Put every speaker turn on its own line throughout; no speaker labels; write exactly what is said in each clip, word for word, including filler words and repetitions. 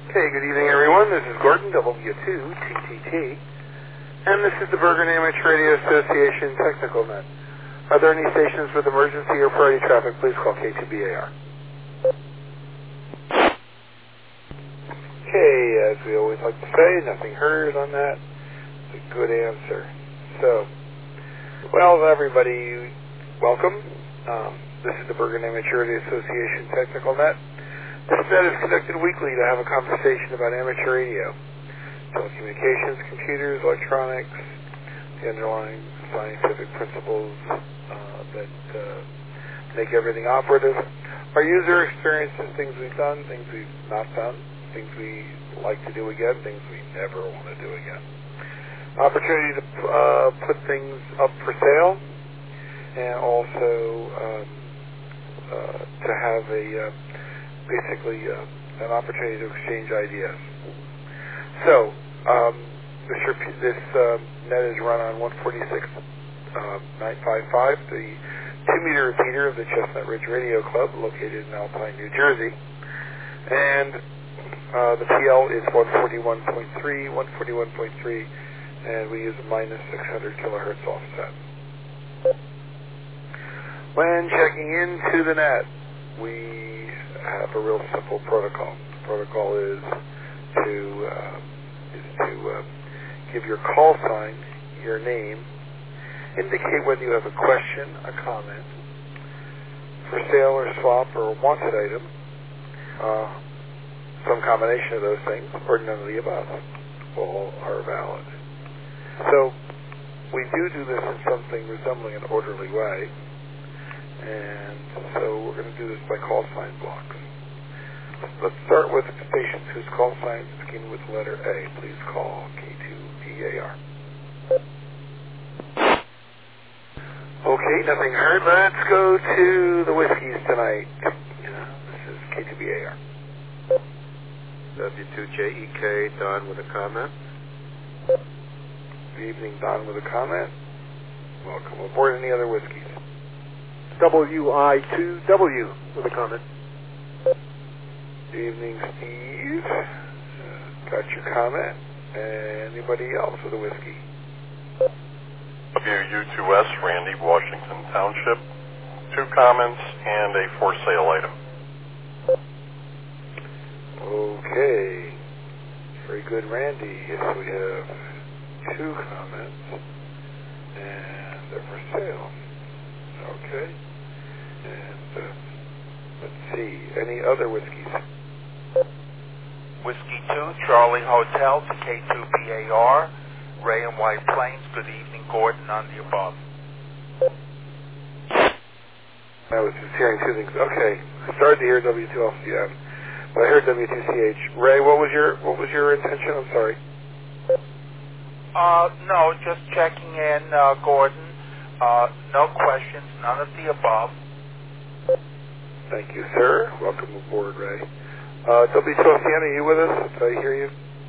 Okay, good evening, everyone. This is Gordon, W two T T T, and this is the Bergen Amateur Radio Association Technical Net. Are there any stations with emergency or priority traffic? Please call K two B A R. Okay, as we always like to say, nothing heard on that. It's a good answer. So, well, everybody, welcome. Um, this is the Bergen Amateur Radio Association Technical Net. This net is conducted weekly to have a conversation about amateur radio, telecommunications, computers, electronics, the underlying scientific principles uh, that uh, make everything operative. Our user experiences, things we've done, things we've not done, things we like to do again, things we never want to do again. Opportunity to uh, put things up for sale, and also um, uh, to have a uh, basically uh, an opportunity to exchange ideas. So, um, this, rep- this uh, net is run on one forty-six nine fifty-five, the two-meter repeater of the Chestnut Ridge Radio Club, located in Alpine, New Jersey. And uh, the P L is one forty-one point three, one forty-one point three, and we use a minus six hundred kilohertz offset. When checking into the net, we have a real simple protocol. The protocol is to uh, is to uh, give your call sign, your name, indicate whether you have a question, a comment, for sale or swap or a wanted item, uh, some combination of those things, or none of the above. All are valid. So we do do this in something resembling an orderly way. And so we're going to do this by call sign blocks. Let's start with stations whose call signs begin with the letter A. Please call K two B A R. Okay, nothing heard. Let's go to the whiskeys tonight. Yeah, this is K two B A R.
W two J E K, Don with a comment.
Good evening, Don with a comment. Welcome aboard. Any other whiskeys?
W I two W with a comment.
Good evening, Steve. Uh, got your comment. Anybody else with a whiskey?
W U two S, Randy, Washington Township. Two comments and a for sale item.
Okay. Very good, Randy. Yes, we have two comments and they're for sale. Okay. And uh, let's see, any other whiskeys?
Whiskey two, Charlie Hotel to K two B A R, Ray and White Plains. Good evening, Gordon, on the above.
I was just hearing two things. Okay, I started to hear W two L C M, but I heard W two C H. Ray, what was your what was your intention? I'm sorry.
Uh, no, just checking in, uh, Gordon. Uh, no questions, none of the above.
Thank you, sir. Welcome aboard, Ray. Uh, W two L C M, are you with us? Did I hear you?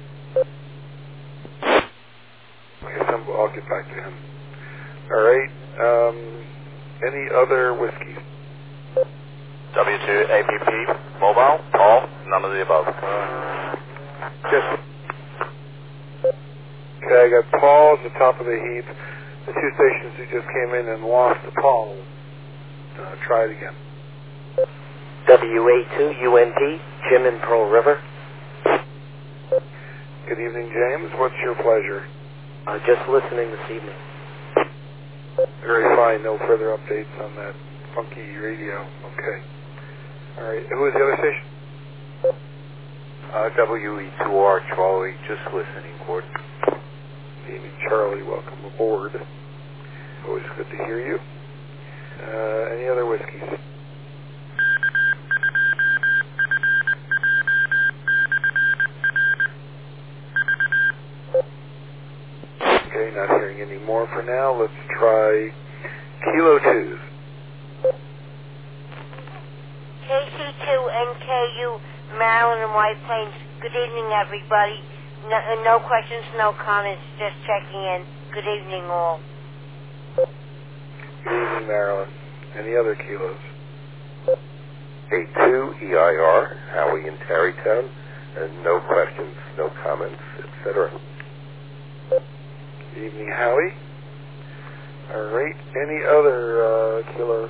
Okay, some, I'll get back to him. All right. Um, any other whiskeys?
W two A P P, mobile, Paul, none of the above.
Just. Okay, I got Paul at the top of the heap. The two stations who just came in and lost to Paul. Uh, try it again.
W A two U N P, Jim in Pearl River.
Good evening, James. What's your pleasure?
Uh, just listening this evening.
Very fine. No further updates on that funky radio. Okay. All right. Who is the other station?
Uh, W E two R, Charlie, just listening, Gordon.
Good evening, Charlie. Welcome aboard. Always good to hear you. Uh, any other whiskeys? Okay, not hearing any more for now. Let's try Kilo twos.
K C two N K U, Maryland and White Plains. Good evening, everybody. No, no questions, no comments, just checking in. Good evening, all.
Good evening, Maryland. Any other kilos?
A two E I R, Howie in Tarrytown. And no questions, no comments, et cetera.
Good evening, Howie. All right. Any other uh, kilos?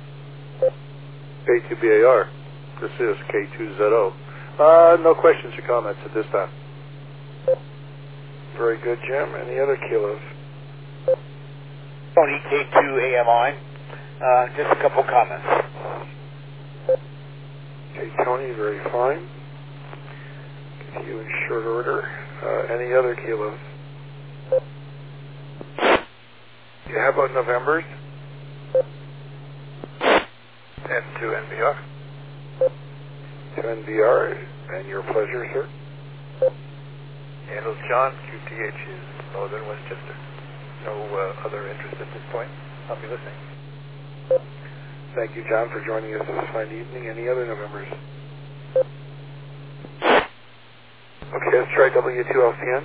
K two B A R. This is K two Z O. Uh, no questions or comments at this time.
Very good, Jim. Any other kilos?
Tony, K two A M I. Uh, just a couple comments.
Okay, Tony, very fine. Get you in short order. Uh, any other kilos? Yeah, how about November's?
And to N B R.
To N B R, and your pleasure, sir.
Handles John, Q T H is Northern Westchester. No uh, other interest at this point. I'll be listening.
Thank you, John, for joining us this fine evening. Any other Novembers? Okay, let's try W two L C N.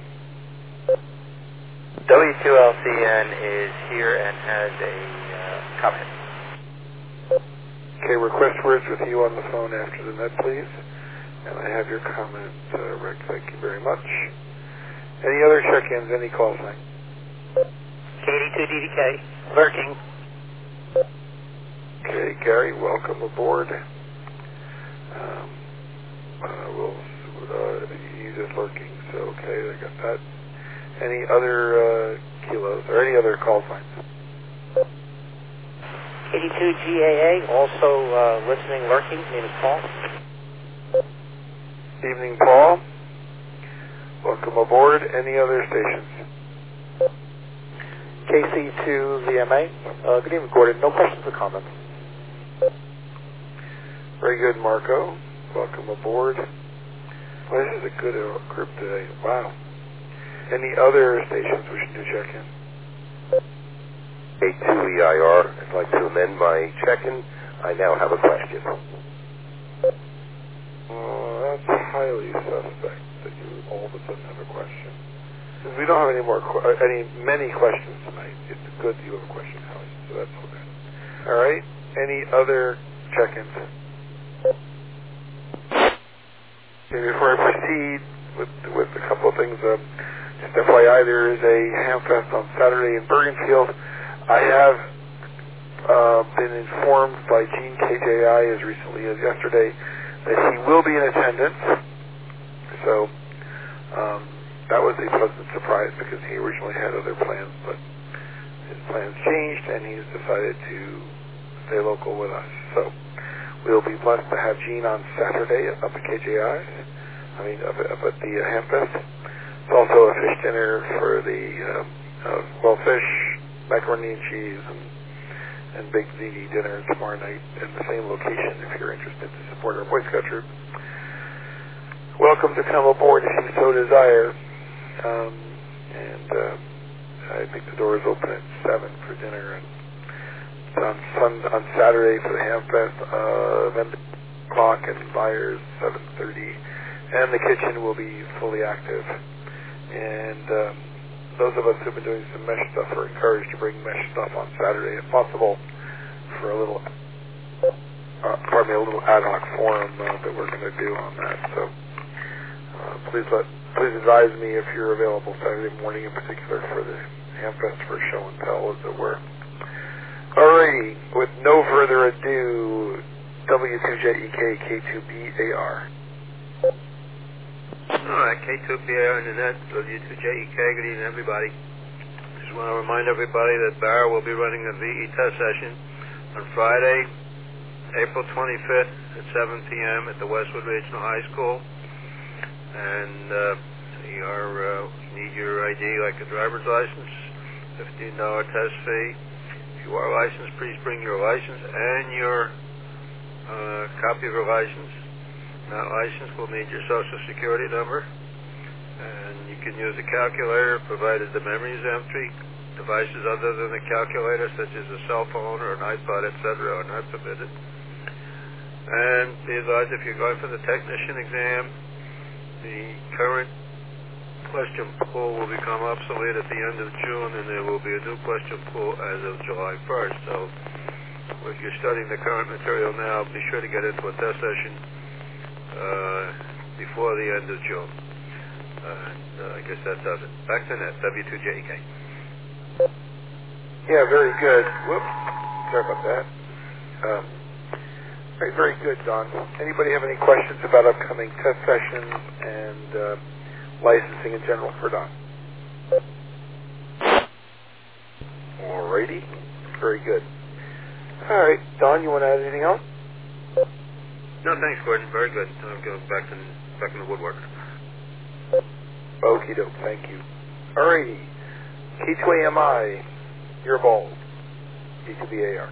W two L C N is here and has a uh, comment.
Okay, request words with you on the phone after the net, please. And I have your comment, uh, Rick. Thank you very much. Any other check-ins? Any call sign?
K eighty-two D D K, lurking.
Okay, Gary, welcome aboard. Um, uh, we'll uh, use it lurking, so okay, I got that. Any other uh, kilos or any other call signs?
eighty-two G A A, also uh, listening, lurking. Name is Paul.
Evening, Paul. Welcome aboard. Any other stations?
K C two V M A. Uh, good evening, Gordon. No questions or comments.
Very good, Marco. Welcome aboard. Well, this is a good uh, group today. Wow. Any other stations we should do check-in?
K two E I R, I'd like to amend my check-in. I now have a question.
Oh, that's highly suspect that you all of a sudden have a question. Since we don't have any more, qu- any many questions tonight, it's good that you have a question, Howie. So that's all good. All right. Any other check-ins? Okay, before I proceed with with a couple of things, um, just F Y I, there is a Hamfest on Saturday in Bergenfield. I have uh, been informed by Gene K J I as recently as yesterday that he will be in attendance. So um, that was a pleasant surprise because he originally had other plans, but his plans changed and he's decided to stay local with us. So we'll be blessed to have Gene on Saturday up at K J I's. I mean, up, up at the uh, Hamfest. It's also a fish dinner for the, um, uh, well, fish, macaroni and cheese, and, and big ziti dinner tomorrow night in the same location if you're interested to support our Boy Scout troop. Welcome to come aboard if you so desire. Um, and uh, I think the doors open at seven for dinner, and it's on sun, on Saturday for the Hamfest, uh, then o'clock and buyers seven thirty, and the kitchen will be fully active. And um, those of us who've been doing some mesh stuff are encouraged to bring mesh stuff on Saturday if possible for a little, uh, pardon me, a little ad hoc forum uh, that we're going to do on that. So uh, please let, please advise me if you're available Saturday morning in particular for the Hamfest for show and tell, as it were. Alrighty, with no further ado, W two J E K, K two B A R.
Alright, K two B A R on the net, W two J E K, good evening everybody. Just want to remind everybody that Barra will be running a V E test session on Friday, April twenty-fifth at seven p.m. at the Westwood Regional High School. And uh, we are, uh, need your I D like a driver's license, fifteen dollars test fee. If you are licensed, please bring your license and your uh, copy of your license. Not licensed, we'll need your social security number. And you can use a calculator provided the memory is empty. Devices other than a calculator, such as a cell phone or an iPod, et cetera, are not permitted. And be advised, if you're going for the technician exam, the current question pool will become obsolete at the end of June, and there will be a new question pool as of July first. So if you're studying the current material now, be sure to get into a test session uh, before the end of June. Uh, and, uh, I guess that does it. Back to net, W two J E K.
Yeah, very good. Whoops. Sorry about that. Um, very, very good, Don. Anybody have any questions about upcoming test sessions and uh, licensing in general for Don? Alrighty. Very good. All right, Don, you want to add anything else?
No, thanks, Gordon. Very good. I'm going back in, back in the woodwork.
Okie doke, thank you. Alrighty. K two A M I, you're bald. K two B A R.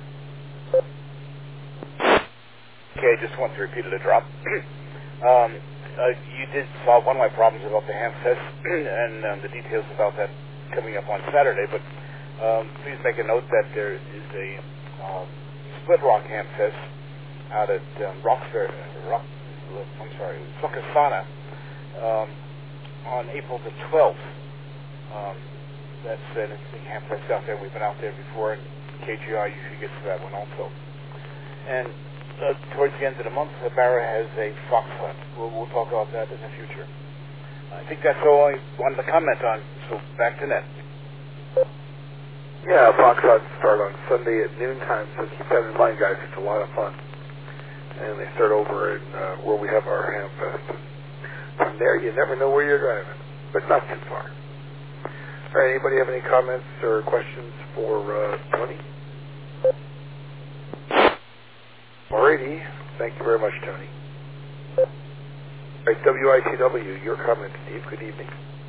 Okay, I just want to repeat it a drop. um, uh, you did solve one of my problems about the handset and um, the details about that coming up on Saturday, but um, please make a note that there is a um, split rock handset out at um, Roxbury, Rock, I'm sorry, Sucasana, um, on April the twelfth. Um, that's an interesting handset out there. We've been out there before, and K G I usually gets to that one also. And uh, towards the end of the month, uh, Barra has a fox hunt. We'll, we'll talk about that in the future. I think that's all I wanted to comment on, so back to net.
Yeah, fox hunts start on Sunday at noontime, so keep that in mind, guys. It's a lot of fun. And they start over in uh, where we have our ham fest. From there, you never know where you're driving, but not too far. All right, anybody have any comments or questions for uh, Tony? Alrighty, thank you very much, Tony. All right, W I T W, your comment, Steve. Good evening.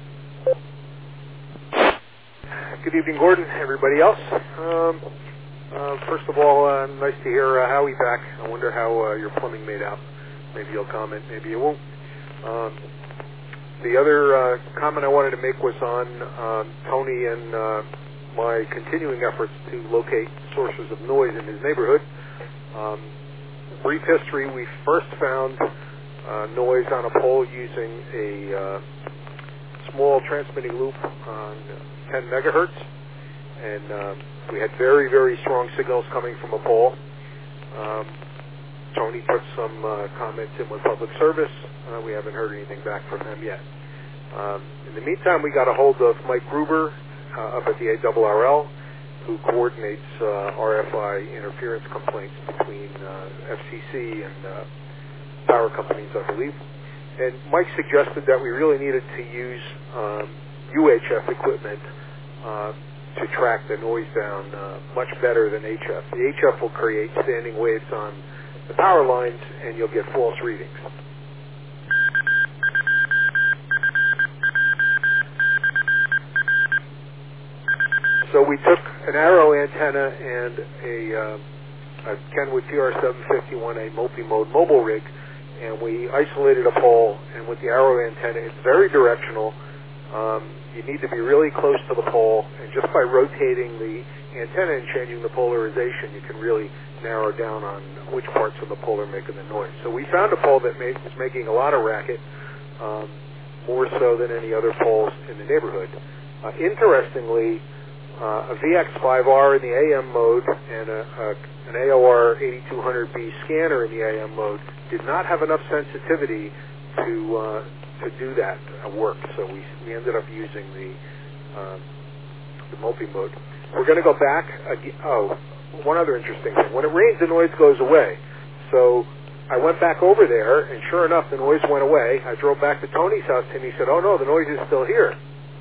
Good evening, Gordon. Everybody else. Um, uh, first of all, uh, nice to hear uh, Howie back. I wonder how uh, your plumbing made out. Maybe you'll comment, maybe you won't. Um, the other uh, comment I wanted to make was on um, Tony and uh, my continuing efforts to locate sources of noise in his neighborhood. Um, brief history, we first found uh, noise on a pole using a uh, small transmitting loop on ten megahertz, and uh, we had very, very strong signals coming from a pole. Um, Tony put some uh, comments in with public service. Uh, we haven't heard anything back from them yet. Um, in the meantime, we got a hold of Mike Gruber uh, up at the A R R L, who coordinates uh, R F I interference complaints between uh, F C C and uh, power companies, I believe. And Mike suggested that we really needed to use um, U H F equipment uh, to track the noise down uh, much better than H F. The H F will create standing waves on the power lines, and you'll get false readings. So we took an Arrow antenna and a, uh, a Kenwood T R seven fifty-one, a multi-mode mobile rig, and we isolated a pole, and with the Arrow antenna, it's very directional. Um, you need to be really close to the pole, and just by rotating the antenna and changing the polarization, you can really narrow down on which parts of the pole are making the noise. So we found a pole that made, was making a lot of racket, um, more so than any other poles in the neighborhood. Uh, interestingly, uh, a V X five R in the A M mode and a, a, an A O R eighty-two hundred B scanner in the A M mode did not have enough sensitivity to uh, to do that uh, work. So we we ended up using the uh, the multi-mode. We're going to go back. Again. Oh, one other interesting thing. When it rains, the noise goes away. So I went back over there, and sure enough, the noise went away. I drove back to Tony's house, and he said, "Oh no, the noise is still here."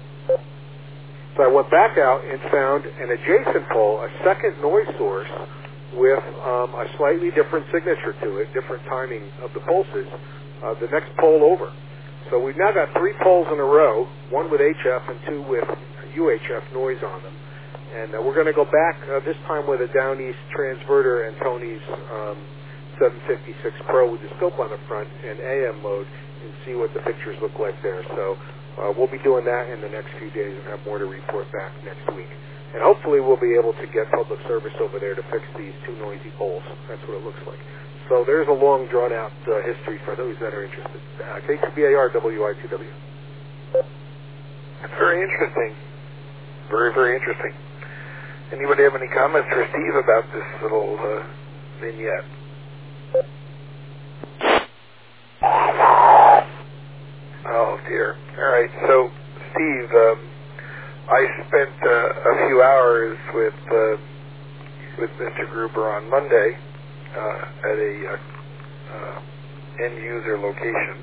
So I went back out and found an adjacent pole, a second noise source, with um, a slightly different signature to it, different timing of the pulses, uh, the next pole over. So we've now got three poles in a row, one with H F and two with U H F noise on them. And uh, we're going to go back, uh, this time with a Down East transverter and Tony's um, seven fifty-six Pro with the scope on the front and A M mode, and see what the pictures look like there. So uh, we'll be doing that in the next few days and have more to report back next week. And hopefully we'll be able to get public service over there to fix these two noisy poles. That's what it looks like. So there's a long, drawn-out uh, history for those that are interested. Uh, K two B A R, W I T W.
That's very interesting. Very, very interesting. Anybody have any comments for Steve about this little uh, vignette? right. So, Steve, um, I spent uh, a few hours with uh, with Mister Gruber on Monday uh, at a uh, uh, end user location,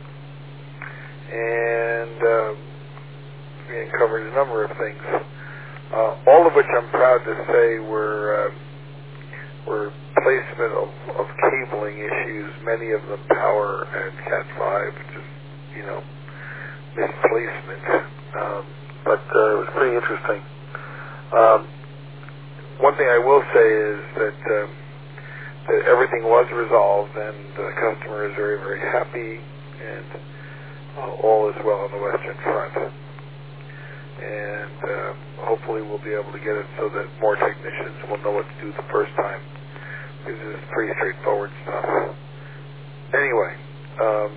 and uh, we uncovered a number of things, uh, all of which I'm proud to say were uh, were placement of, of cabling issues, many of them power and Cat five, just, you know, misplacement. Um, but uh, it was pretty interesting. Um, one thing I will say is that, um, that everything was resolved, and the customer is very, very happy, and uh, all is well on the Western Front. And uh, hopefully we'll be able to get it so that more technicians will know what to do the first time. This is pretty straightforward stuff. Anyway, um,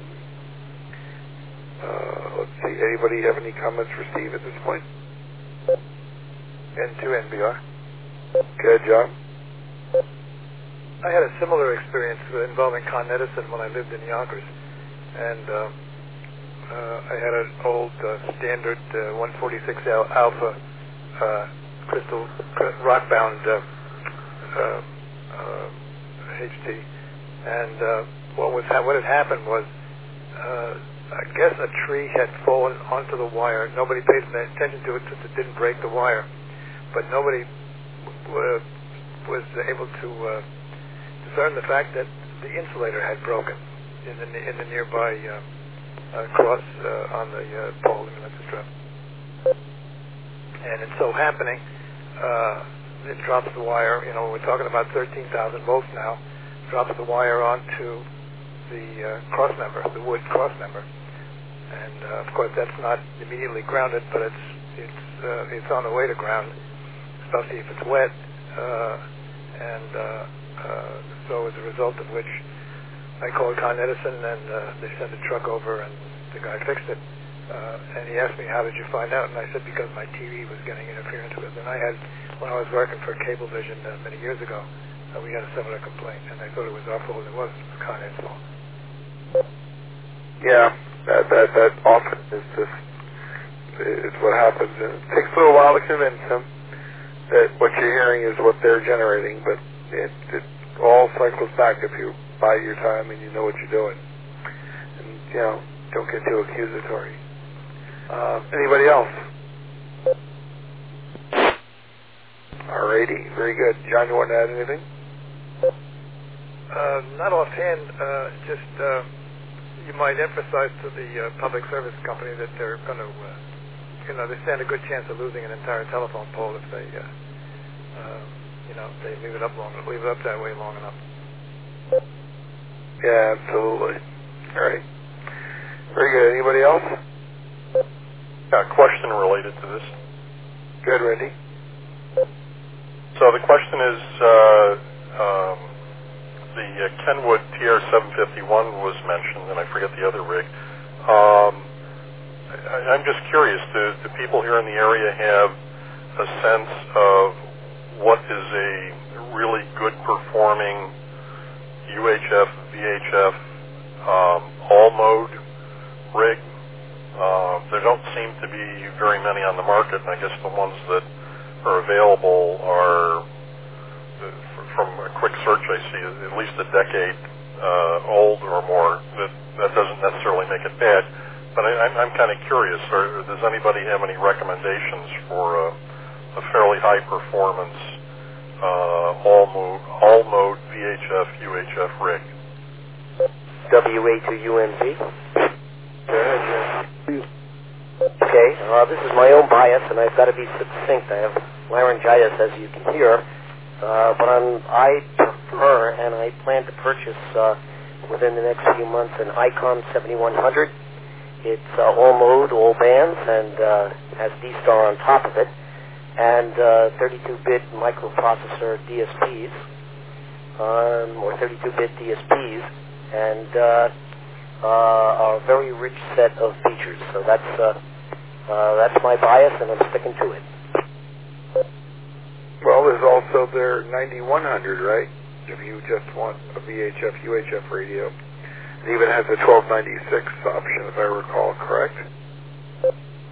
uh, let's see. Anybody have any comments for Steve at this point?
N two N B R.
Good, John.
I had a similar experience involving Con Edison when I lived in Yonkers, and uh, uh, I had an old uh, standard uh, one forty-six L alpha uh, crystal rock-bound uh, uh, uh, H D, and uh, what was ha- what had happened was, uh, I guess a tree had fallen onto the wire. Nobody paid attention to it since it didn't break the wire, but nobody w- was able to uh, discern the fact that the insulator had broken in the in the nearby uh, uh, cross uh, on the uh, pole limiter strip, and in so happening, uh, it drops the wire. You know, we're talking about thirteen thousand volts now. Drops the wire onto the uh, cross member, the wood cross member, and uh, of course that's not immediately grounded, but it's it's uh, it's on the way to ground, especially if it's wet, uh, and uh, uh, so as a result of which, I called Con Edison, and uh, they sent a truck over, and the guy fixed it. Uh, and he asked me, how did you find out? And I said, because my T V was getting interference with. And I had, when I was working for Cablevision uh, many years ago, uh, we had a similar complaint, and I thought it was our fault. It wasn't. It was Con Ed's fault.
Yeah, that, that, that often is just, is what happens. And it takes a little while to convince them that what you're hearing is what they're generating, but it, it all cycles back if you bide your time and you know what you're doing. And, you know, don't get too accusatory. Uh, anybody else? Alrighty, very good. John, you want to add anything?
Uh, not offhand, uh, just uh, you might emphasize to the uh, public service company that they're going to, uh, you know, they stand a good chance of losing an entire telephone pole if they, uh, uh, you know, they leave it up long, leave it up that way long enough.
Yeah, absolutely. All right. Very good. Anybody else?
Yeah, a question related to this.
Good, Randy.
So the question is, uh, um, the uh, Kenwood T R seven fifty-one was mentioned, and I forget the other rig. Um, I, I'm just curious, do, do people here in the area have a sense of what is a really good performing U H F, V H F, um, all-mode rig? Uh, there don't seem to be very many on the market, and I guess the ones that are available are, from a quick search I see, at least a decade uh, old or more. That, that doesn't necessarily make it bad, but I, I'm, I'm kind of curious, or does anybody have any recommendations for a, a fairly high-performance uh, all-mode, all-mode V H F, U H F rig?
W A two U N P. Okay, uh, this is my own bias, and I've got to be succinct. I have laryngitis, as you can hear, uh, but I'm, I prefer, and I plan to purchase uh, within the next few months, an Icon seventy-one hundred. It's uh, all mode, all bands, and uh, has D-Star on top of it, and uh, thirty-two bit microprocessor D S Ps, um, or thirty-two bit D S Ps, and uh, uh, a very rich set of features. So that's uh, uh, that's my bias, and I'm sticking to it.
Well, there's also their ninety-one hundred, right? If you just want a V H F, U H F radio. It even has a twelve ninety-six option, if I recall correct.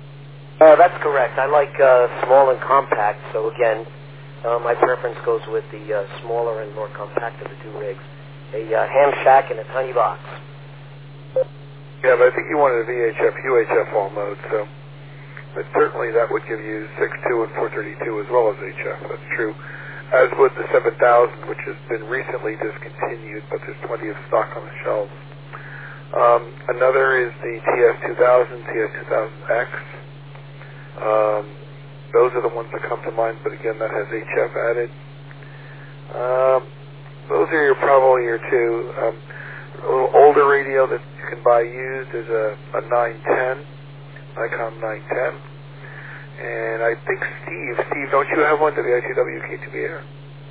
Uh, that's correct. I like uh, small and compact, so again, uh, my preference goes with the uh, smaller and more compact of the two rigs. A uh, ham shack and a tiny box.
Yeah, but I think you wanted a V H F, U H F all mode, so but certainly that would give you six two and four thirty-two as well as H F. That's true. As would the seven thousand, which has been recently discontinued, but there's plenty of stock on the shelves. Um, another is the T S two thousand, T S two thousand X. Um, those are the ones that come to mind, but again, that has H F added. Um, those are your probably your two. Um, a little older radio that you can buy used is a, a nine ten, Icom nine ten. And I think Steve, Steve, don't you have one, W I T W K two B A R?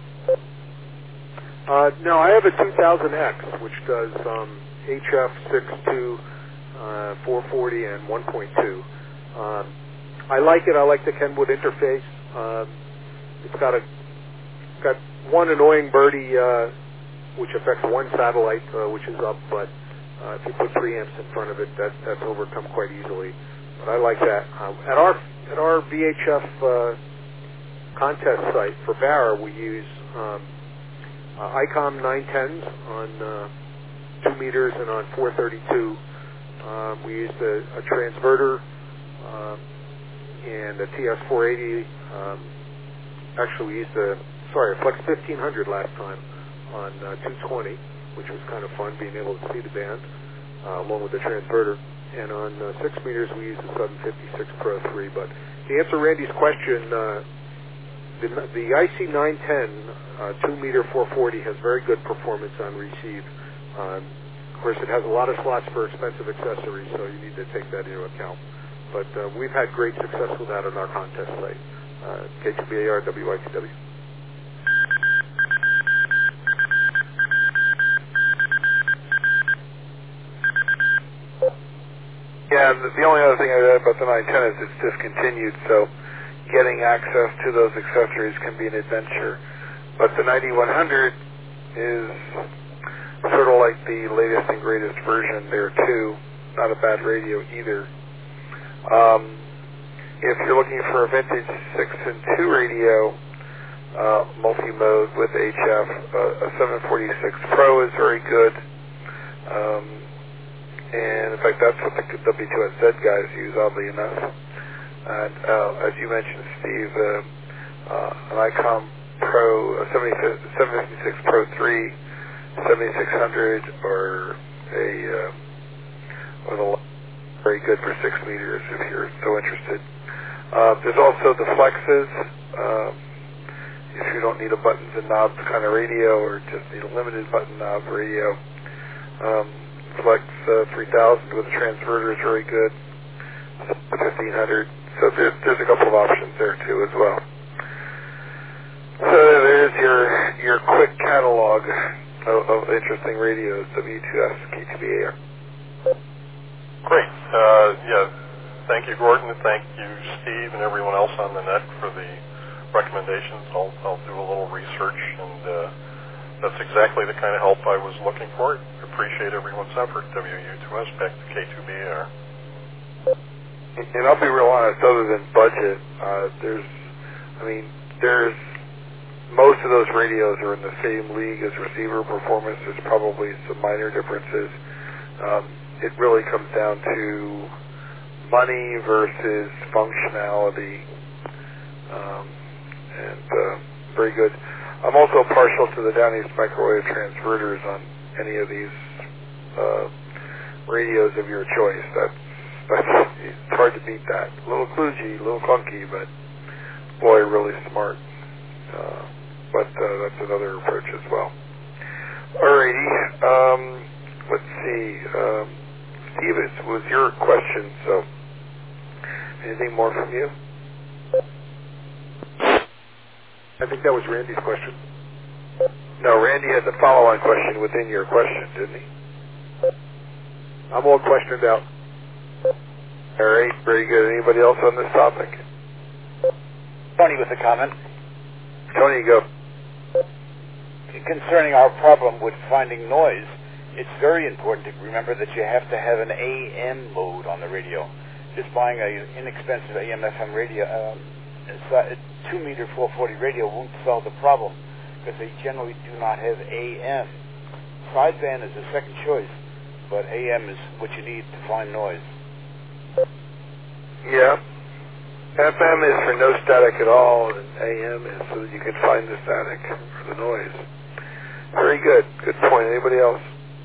Uh, no, I have a two thousand X, which does um, H F six two, uh, four forty, and one point two. Um, I like it. I like the Kenwood interface. Um, it's got a got one annoying birdie, uh, which affects one satellite, uh, which is up, but uh, if you put preamps in front of it, that, that's overcome quite easily. But I like that. Um, at our at our V H F uh, contest site for Barra, we use um, uh, Icom nine tens on uh, two meters and on four thirty-two. Um, we used a, a transverter uh, and a T S four eighty. Um, actually, we used a sorry a Flex fifteen hundred last time on uh, two twenty, which was kind of fun being able to see the band uh, along with the transverter. And on uh, six meters, we use the seven fifty-six Pro three. But to answer Randy's question, uh, the, the I C nine ten uh, two meter four forty has very good performance on receive. Um, of course, it has a lot of slots for expensive accessories, so you need to take that into account. But uh, we've had great success with that on our contest site, uh, K two B A R W I T W.
Yeah, the, the only other thing I'd add about the nine ten is it's discontinued, so getting access to those accessories can be an adventure. But the ninety-one hundred is sort of like the latest and greatest version there too. Not a bad radio either. Um, if you're looking for a vintage six and two radio, uh, multi-mode with H F, uh, a seven forty-six Pro is very good. Um, And in fact, that's what the W two S Z guys use, oddly enough. And uh, as you mentioned, Steve, uh, uh, an Icom Pro, a seven fifty-six Pro three, seventy-six hundred, or a uh, or the very good for six meters if you're so interested. Uh, there's also the Flexes. Uh, if you don't need a buttons and knobs kind of radio, or just need a limited button knob radio. Um, Flex uh, three thousand with a transverter is very good. fifteen hundred. So there's, there's a couple of options there too as well. So there's your your quick catalog of, of interesting radios, W two S, K two B A R.
Great. Uh, yeah. Thank you, Gordon. Thank you, Steve, and everyone else on the net for the recommendations. I'll, I'll do a little research, and uh, that's exactly the kind of help I was looking for. Appreciate everyone's effort. W U two S back to K two B A R.
And I'll be real honest, other than budget, uh, there's, I mean, there's, most of those radios are in the same league as receiver performance. There's probably some minor differences. Um, it really comes down to money versus functionality. Um, and uh, very good. I'm also partial to the Down East microwave transverters on any of these uh, radios of your choice. That's, that's it's hard to beat that. A little kludgy, a little clunky, but boy, really smart. Uh, but uh, that's another approach as well. Alrighty, um, let's see. Um, Steve, it was your question, so anything more from you?
I think that was Randy's question.
No, Randy had the follow-on question within your question, didn't he?
I'm all questioned out.
All right, very good. Anybody else on this topic?
Tony with a comment.
Tony, go.
Concerning our problem with finding noise, it's very important to remember that you have to have an A M mode on the radio. just buying a inexpensive A M F M radio, um, a two meter four forty radio won't solve the problem because they generally do not have A M. Sideband is a second choice, but A M is what you need to find noise.
Yeah. F M is for no static at all, and A M is so that you can find the static or the noise. Very good. Good point. Anybody else?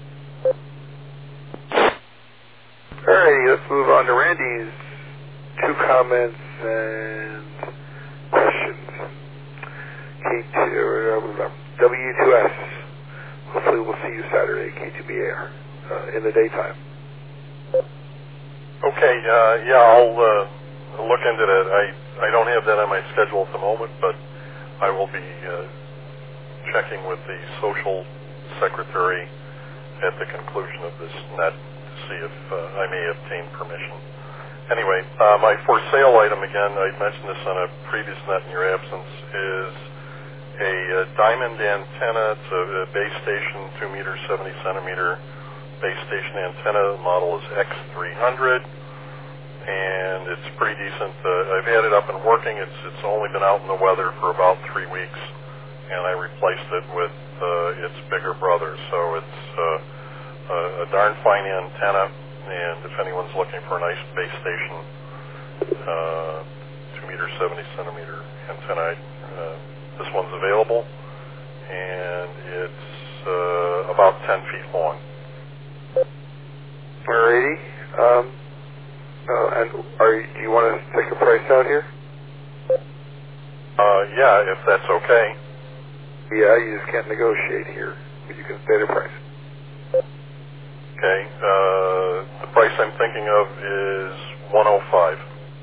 Alrighty, let's move on to Randy's two comments and questions. K two, W two S. Hopefully we'll see you Saturday, K two B A R, uh, in the daytime.
Okay, uh, yeah, I'll uh, look into that. I, I don't have that on my schedule at the moment, but I will be uh, checking with the social secretary at the conclusion of this net to see if uh, I may obtain permission. Anyway, uh, my for sale item, again, I mentioned this on a previous net in your absence, is a, a diamond antenna. It's a, a base station, two meter, seventy centimeter base station antenna. The model is X three hundred, and it's pretty decent. Uh, I've had it up and working. It's it's only been out in the weather for about three weeks, and I replaced it with uh, its bigger brother. So it's uh, a, a darn fine antenna, and if anyone's looking for a nice base station, uh, two meter, seventy centimeter antenna, uh, this one's available, and it's uh, about ten feet long.
Alrighty. Um, uh, and are you, do you want to take a price out here?
Uh, yeah, if that's okay.
Yeah, you just can't negotiate here, but you can state a price.
Okay. Uh, the price I'm thinking of is one oh five.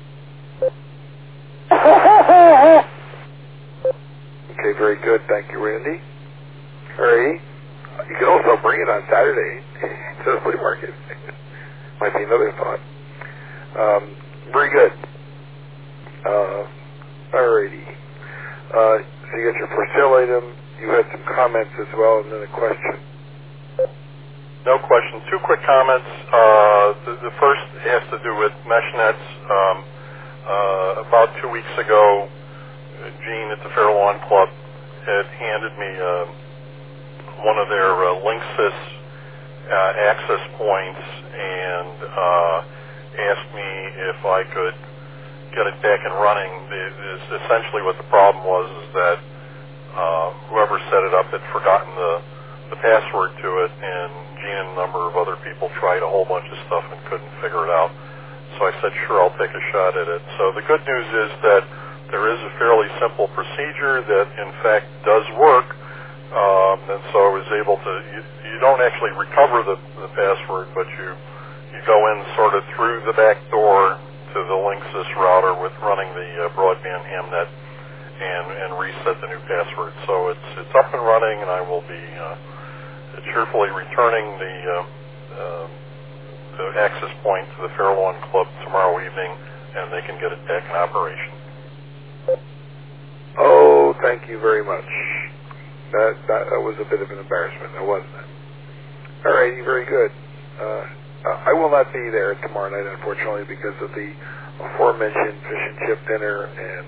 Okay, very good. Thank you, Randy. Alrighty. You can also bring it on Saturday to the flea market. Might be another thought. Um, very good. Uh, alrighty. Uh, so you got your for sale item. You had some comments as well, and then a question.
No question. Two quick comments. Uh, the, the first has to do with mesh nets. Um, uh, about two weeks ago, Gene at the Fair Lawn Club had handed me uh, one of their uh, Linksys uh, access points and uh, asked me if I could get it back and running. The, the, essentially what the problem was is that uh, whoever set it up had forgotten the, the password to it, and Gene and a number of other people tried a whole bunch of stuff and couldn't figure it out. So I said, sure, I'll take a shot at it. So the good news is that there is a fairly simple procedure that, in fact, does work. Um, and so I was able to, you, you don't actually recover the, the password, but you, you go in sort of through the back door to the Linksys router with running the uh, broadband hamnet and, and reset the new password. So it's, it's up and running, and I will be uh, cheerfully returning the, uh, uh, the access point to the Fair Lawn Club tomorrow evening, and they can get it back in operation.
Oh, thank you very much. That, that that was a bit of an embarrassment, now wasn't it? All righty, very good. Uh, I will not be there tomorrow night, unfortunately, because of the aforementioned fish and chip dinner and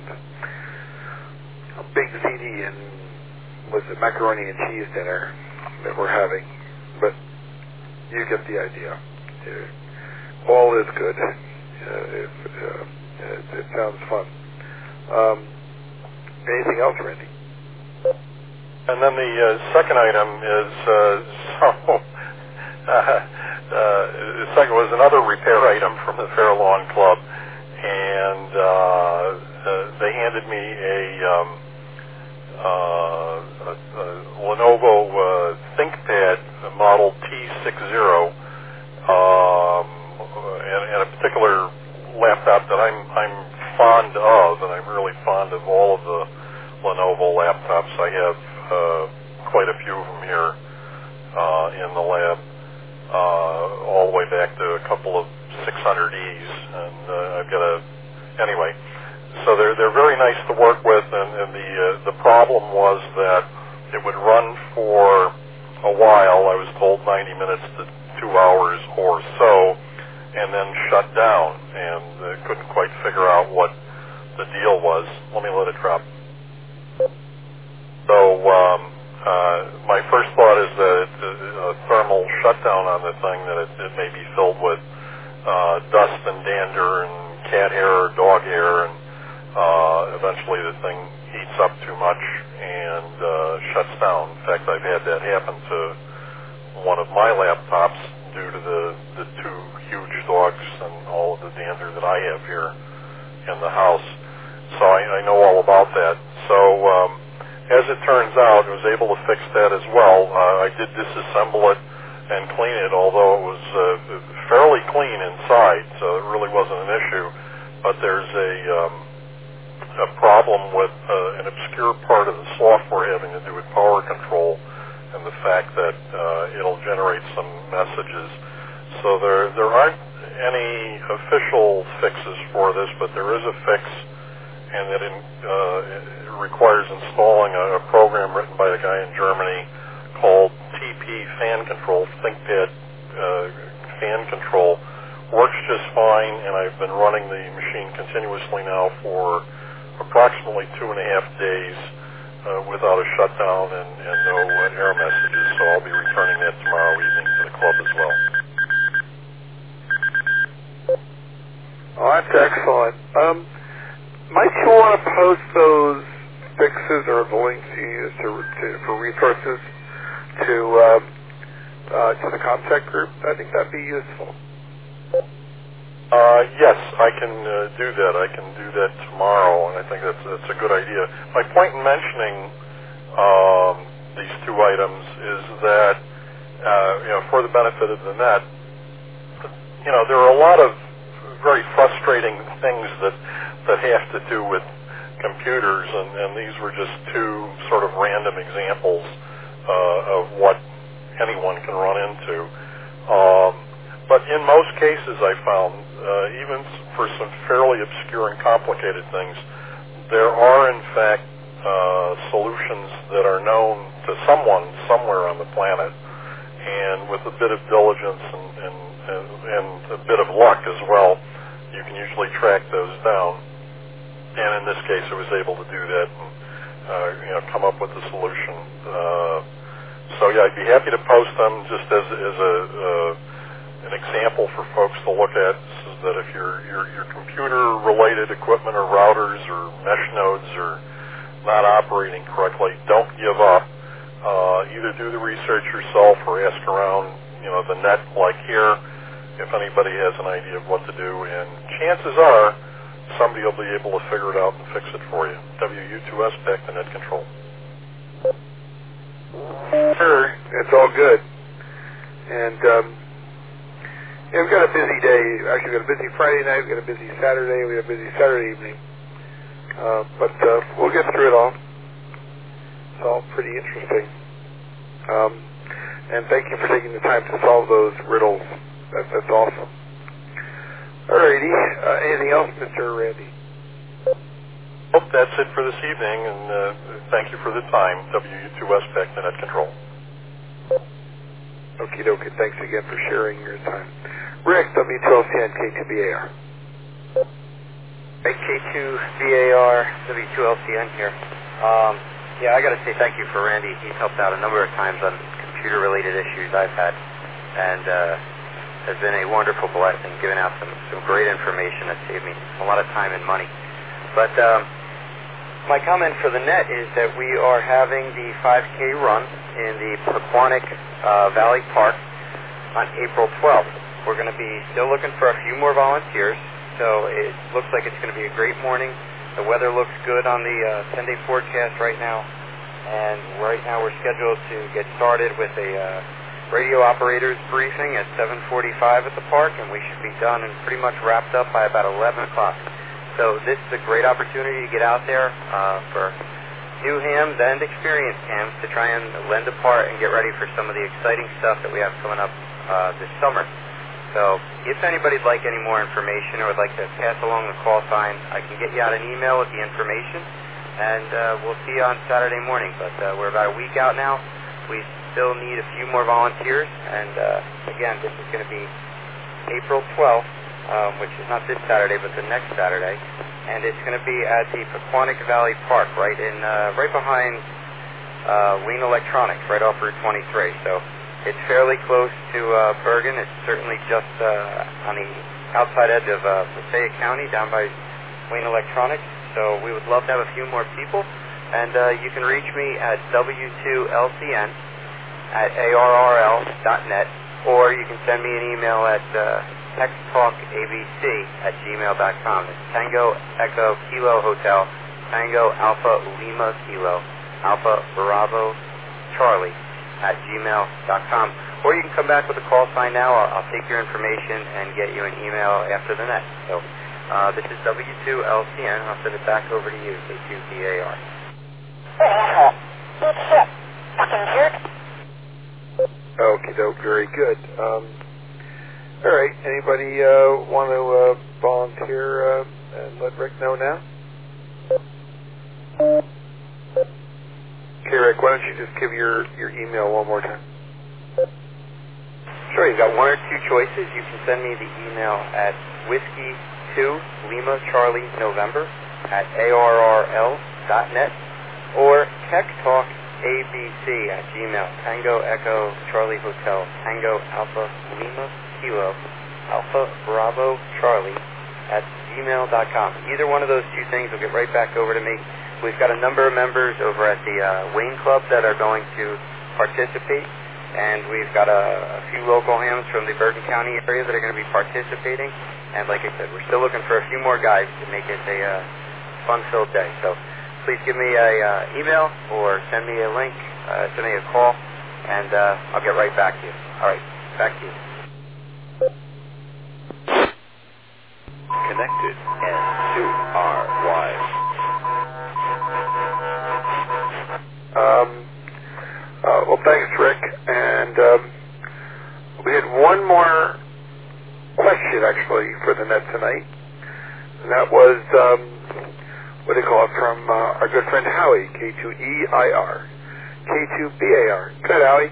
a big ziti and was it macaroni and cheese dinner that we're having. But you get the idea. Uh, all is good. Uh, if, uh, it, it sounds fun. Um, anything else, Randy?
And then the uh, second item is, uh, so, uh, uh, the second was another repair item from the Fair Lawn Club, and uh, uh, they handed me a, um, uh, a, a Lenovo uh, ThinkPad model T sixty, um, and, and a particular laptop that I'm I'm fond of, and I'm really fond of all of the Lenovo laptops. I have uh, quite a few of them here uh, in the lab, uh, all the way back to a couple of six hundred E's, and uh, I've got a anyway. So they're they're very nice to work with, and, and the uh, the problem was that it would run for a while. I was told ninety minutes to two hours or so, and then shut down, and uh, couldn't quite figure out what the deal was. Let me let it drop. So um, uh, my first thought is that it's a thermal shutdown on the thing, that it, it may be filled with uh, dust and dander and cat hair or dog hair, and uh, eventually the thing heats up too much and uh, shuts down. In fact, I've had that happen to one of my laptops due to the, the two huge dogs and all of the dander that I have here in the house. So I, I know all about that. So um, as it turns out, I was able to fix that as well. Uh, I did disassemble it and clean it, although it was uh, fairly clean inside, so it really wasn't an issue. But there's a, um, a problem with uh, an obscure part of the software having to do with power control, and the fact that uh, it'll generate some messages. So there there aren't any official fixes for this, but there is a fix, and it, in, uh, it requires installing a, a program written by a guy in Germany called T P Fan Control, ThinkPad uh, Fan Control. Works just fine, and I've been running the machine continuously now for approximately two and a half days uh, without a shutdown and, and no uh, error messages, so I'll be returning that tomorrow evening to the club as well.
Oh, that's excellent. Um, might you want to post those fixes or the links you use to, to, for resources to um, uh, to the ComTech group? I think that'd be useful.
Uh, yes, I can uh, do that. I can do that tomorrow, and I think that's, that's a good idea. My point in mentioning um, these two items is that, uh, you know, for the benefit of the net, you know, there are a lot of very frustrating things that, that have to do with computers, and, and these were just two sort of random examples uh, of what anyone can run into. Um, but in most cases, I found, uh, even for some fairly obscure and complicated things, there are in fact uh, solutions that are known to someone somewhere on the planet, and with a bit of diligence and, and, and, and a bit of luck as well, you can usually track those down. And in this case, I was able to do that and uh, you know, come up with a solution. Uh, so yeah, I'd be happy to post them just as, as a uh, an example for folks to look at, so that if your your, your computer-related equipment or routers or mesh nodes are not operating correctly, don't give up. Uh, either do the research yourself or ask around, you know, the net like here, if anybody has an idea of what to do. And chances are, somebody will be able to figure it out and fix it for you. W U two S back to Net Control.
Sure, it's all good. And um, yeah, we've got a busy day. Actually, we've got a busy Friday night. We've got a busy Saturday. We have a busy Saturday evening. Uh, but uh, we'll get through it all. It's all pretty interesting. Um, and thank you for taking the time to solve those riddles. That, that's awesome. Alrighty. Uh, anything else, Mister Randy?
Well, that's it for this evening, and uh, thank you for the time. W U two S back to Net Control.
Okie dokie. Thanks again for sharing your time. Rick, W two L C N K two B A R.
K two B A R, W two L C N here. Um, yeah, I got to say thank you for Randy. He's helped out a number of times on computer-related issues I've had, and uh, has been a wonderful blessing, giving out some, some great information that saved me a lot of time and money. But um, my comment for the net is that we are having the five K run in the Pequannock uh, Valley Park on April twelfth. We're going to be still looking for a few more volunteers, so it looks like it's going to be a great morning. The weather looks good on the uh, ten-day forecast right now, and right now we're scheduled to get started with a uh, radio operators briefing at seven forty-five at the park, and we should be done and pretty much wrapped up by about eleven o'clock. So this is a great opportunity to get out there uh, for new hams and experienced hams to try and lend a part and get ready for some of the exciting stuff that we have coming up uh, this summer. So if anybody'd like any more information or would like to pass along the call sign, I can get you out an email with the information, and uh, we'll see you on Saturday morning. But uh, we're about a week out now. We still need a few more volunteers, and uh, again, this is going to be April twelfth, um, which is not this Saturday, but the next Saturday, and it's going to be at the Pequannock Valley Park, right in, uh, right behind uh, Lean Electronics, right off Route twenty-three. So it's fairly close to uh, Bergen. It's certainly just uh, on the outside edge of uh, Passaic County, down by Lean Electronics. So we would love to have a few more people, and uh, you can reach me at W two L C N at A R R L dot net, or you can send me an email at uh, texttalkabc at gmail dot com. It's Tango Echo Kilo Hotel, Tango Alpha Lima Kilo, Alpha Bravo Charlie at gmail dot com. Or you can come back with a call sign now. I'll, I'll take your information and get you an email after the next. So uh, this is W two L C N. I'll send it back over to you, K two B A R.
Okie doke, very good. Um, all right, anybody uh, want to uh, volunteer uh, and let Rick know now? Okay, Rick, why don't you just give your, your email one more time?
Sure, you've got one or two choices. You can send me the email at whiskey two Lima Charlie November at A R R L dot net or texttalkabc at gmail. Tango Echo Charlie Hotel, Tango Alpha Lima Kilo, Alpha Bravo Charlie at gmail dot com. Either one of those two things will get right back over to me. We've got a number of members over at the uh, Wayne Club that are going to participate, and we've got a, a few local hams from the Bergen County area that are going to be participating. And like I said, we're still looking for a few more guys to make it a uh, fun-filled day. So please give me a uh, email or send me a link, uh, send me a call, and uh, I'll get right back to you. All right, back to you.
Connected N two R Y.
Um, uh, well, thanks, Rick. And um, we had one more question, actually, for the net tonight. And that was, um, what do you call it, from uh, our good friend Howie, K two E I R, K two B A R. Go ahead, Howie.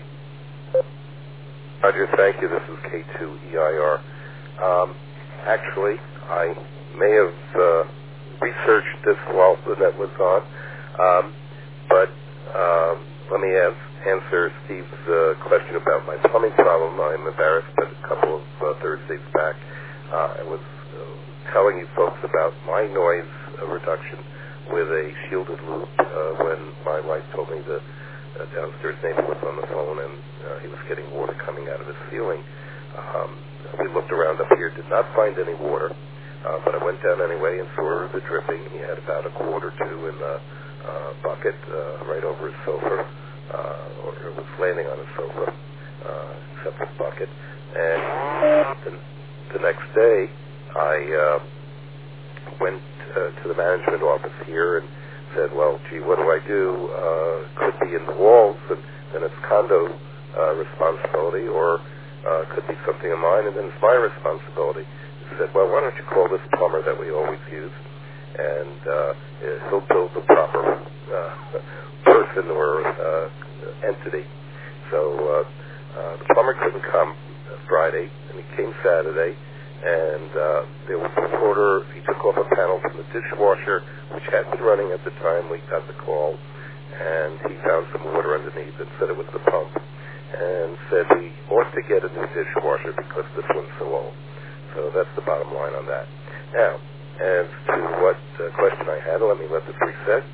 Roger, thank you. This is K two E I R. Um, actually, I may have uh, researched this while the net was on, um, but um, let me have, answer Steve's uh, question about my plumbing problem. I'm embarrassed, but a couple of uh, Thursdays back, uh, I was uh, telling you folks about my noise uh, reduction with a shielded loop uh, when my wife told me the uh, downstairs neighbor was on the phone and uh, he was getting water coming out of his ceiling. Um, we looked around up here, did not find any water. Uh, but I went down anyway and saw the dripping. He had about a quart or two in the uh, bucket uh, right over his sofa, uh, or it was landing on his sofa, uh, except his bucket. And the, the next day, I uh, went uh, to the management office here and said, well, gee, what do I do? Uh, could be in the walls, and then it's condo uh, responsibility, or uh, could be something of mine, and then it's my responsibility. Said, well, why don't you call this plumber that we always use, and uh, he'll build the proper uh, person or uh, entity. So uh, uh, the plumber couldn't come Friday, and he came Saturday, and uh, there was water. He took off a panel from the dishwasher, which had been running at the time we got the call, and he found some water underneath and said it was the pump, and said we ought to get a new dishwasher because this one's so old. So that's the bottom line on that. Now, as to what uh, question I had, let me let this reset.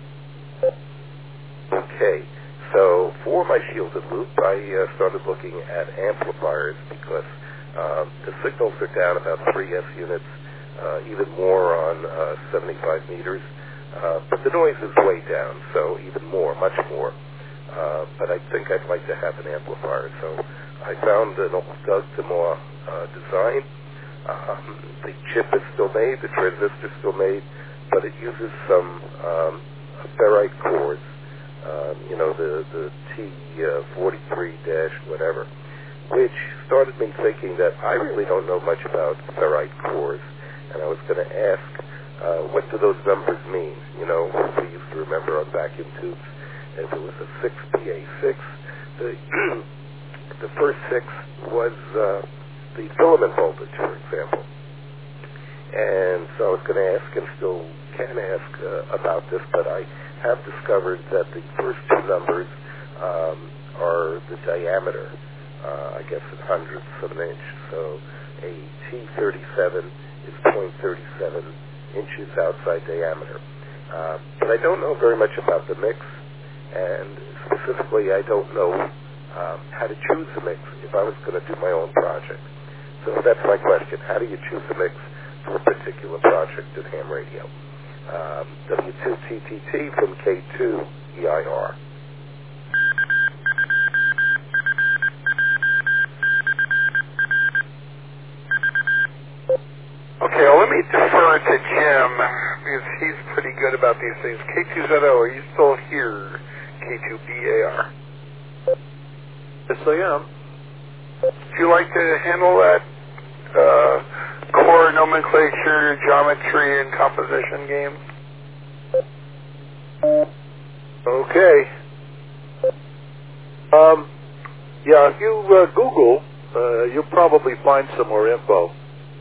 Okay, so for my shielded loop, I uh, started looking at amplifiers because uh, the signals are down about three S units, uh, even more on uh, seventy-five meters, uh, but the noise is way down, so even more, much more. Uh, but I think I'd like to have an amplifier, so I found an old Doug DeMoss uh, design. Um, the chip is still made, the transistor is still made, but it uses some um, ferrite cores, um, you know, the, the T forty-three dash whatever, which started me thinking that I really don't know much about ferrite cores, and I was going to ask, uh, what do those numbers mean? You know, we used to remember on vacuum tubes, if it was a six P A six, the, the first six was uh, the filament voltage. And so I was going to ask, and still can ask uh, about this, but I have discovered that the first two numbers um, are the diameter, uh, I guess in hundredths of an inch. So a T thirty-seven is zero point three seven inches outside diameter. Uh, but I don't know very much about the mix, and specifically I don't know um, how to choose the mix if I was going to do my own project. So that's my question. How do you choose the mix for a particular project at ham radio? Um, W two T T T from K two E I R.
Okay, well, let me defer to Jim, because he's pretty good about these things. K two Z O, are you still here? K two B A R.
Yes, I am.
Would you like to handle that uh, core nomenclature, geometry, and composition game?
Okay. Um, yeah, if you uh, Google, uh, you'll probably find some more info.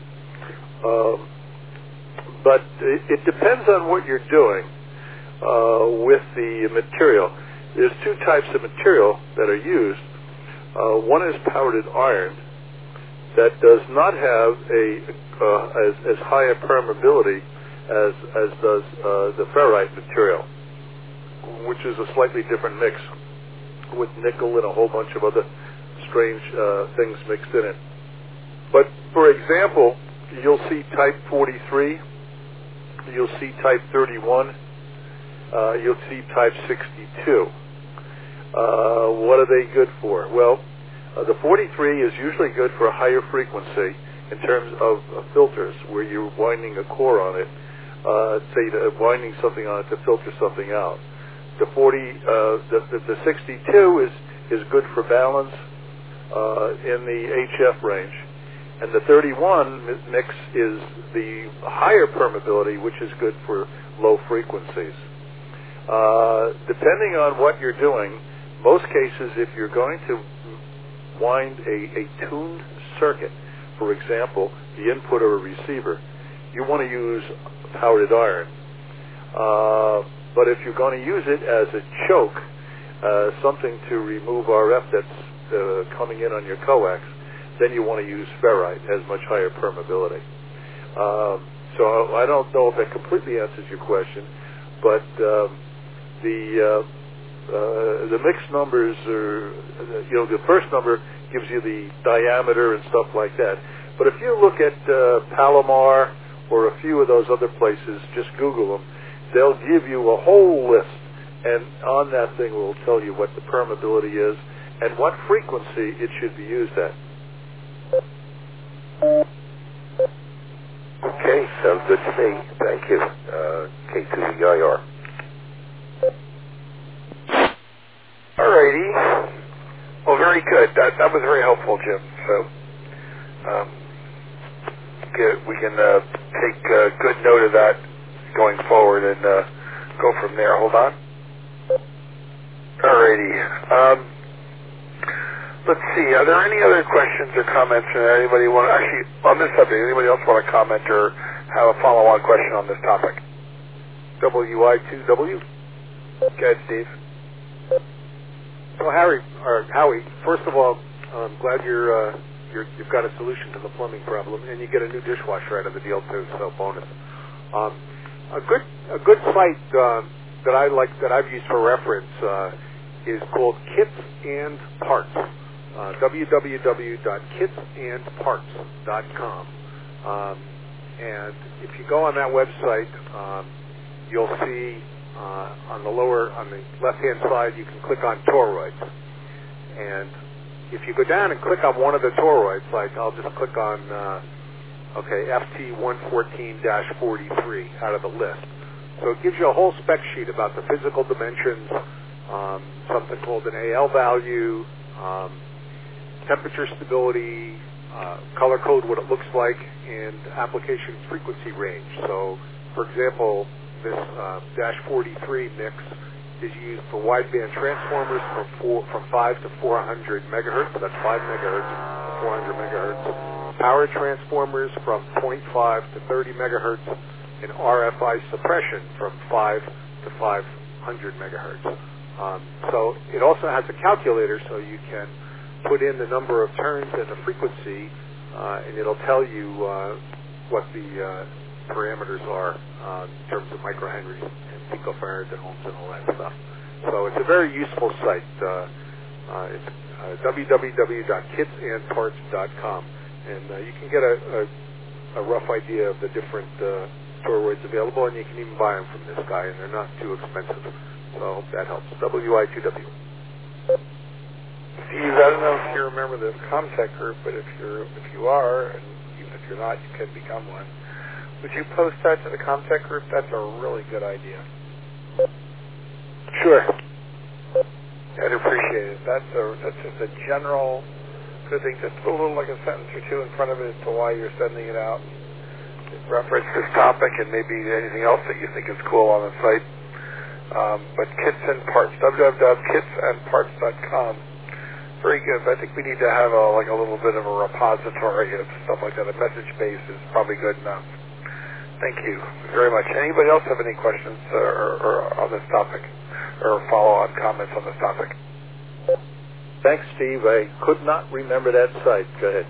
Um, but it, it depends on what you're doing uh, with the material. There's two types of material that are used. Uh, one is powdered iron that does not have a uh, as, as high a permeability as as does uh, the ferrite material, which is a slightly different mix with nickel and a whole bunch of other strange uh, things mixed in it. But for example, you'll see type forty-three, you'll see type thirty-one, uh, you'll see type sixty-two. Uh, what are they good for? Well, uh, the forty-three is usually good for a higher frequency in terms of uh, filters, where you're winding a core on it, uh, say uh, winding something on it to filter something out. The forty, uh, the, the, the sixty-two is is good for balance uh, in the H F range, and the thirty-one mix is the higher permeability, which is good for low frequencies. Uh, depending on what you're doing, most cases, if you're going to wind a, a tuned circuit, for example, the input of a receiver, you want to use powdered iron. Uh, but if you're going to use it as a choke, uh, something to remove R F that's uh, coming in on your coax, then you want to use ferrite, has much higher permeability. Um, so I don't know if that completely answers your question, but um, the uh, uh, the mixed numbers are, you know, the first number gives you the diameter and stuff like that. But if you look at uh, Palomar or a few of those other places, just Google them, they'll give you a whole list, and on that thing will tell you what the permeability is and what frequency it should be used at.
Okay, sounds good to me. Thank you. Uh, K two E I R.
Alrighty. Well, very good. That that was very helpful, Jim. So um, good. we can uh, take uh, good note of that going forward and uh, go from there. Hold on. Alrighty. Um, let's see. Are there any other questions or comments? Or anybody want actually on this subject? Anybody else want to comment or have a follow-on question on this topic?
W I two W.
Go ahead, Steve.
Well, Harry or Howie, first of all, I'm glad you're, uh, you're you've got a solution to the plumbing problem, and you get a new dishwasher out of the deal too. So bonus. Um, a good a good site uh, that I like that I've used for reference uh, is called Kits and Parts. Uh, w w w dot kits and parts dot com. Um, and if you go on that website, um, you'll see uh, on the lower, on the left-hand side, you can click on toroids. And if you go down and click on one of the toroids, like I'll just click on, uh, okay, F T one fourteen dash forty-three out of the list. So it gives you a whole spec sheet about the physical dimensions, um, something called an A L value, um, temperature stability, uh, color code, what it looks like, and application frequency range. So, for example, this uh, dash forty-three mix is used for wideband transformers from four, from five to four hundred megahertz. That's five megahertz to four hundred megahertz. power transformers from zero point five to thirty megahertz, and R F I suppression from five to five hundred megahertz. Um, so it also has a calculator, so you can put in the number of turns and the frequency, uh, and it'll tell you uh, what the uh, parameters are uh, in terms of microhenries and picofarads and ohms and all that stuff. So it's a very useful site. Uh, uh, it's uh, w w w dot kits and parts dot com, and uh, you can get a, a, a rough idea of the different uh, toroids available, and you can even buy them from this guy, and they're not too expensive. So I hope that helps. W I two W.
Steve, I don't know if you remember the ComTech group, but if you're if you are, and even if you're not, you can become one. Would you post that to the ComTech group? That's a really good idea.
Sure.
I'd appreciate it. That's a that's just a general good thing. Just put a little like a sentence or two in front of it as to why you're sending it out. Reference this topic and maybe anything else that you think is cool on the site. Um, but Kits and Parts, w w w dot kits and parts dot com. Very good. I think we need to have a, like a little bit of a repository of stuff like that. A message base is probably good enough. Thank you very much. Anybody else have any questions or, or on this topic or follow-on comments on this topic?
Thanks, Steve. I could not remember that site. Go ahead.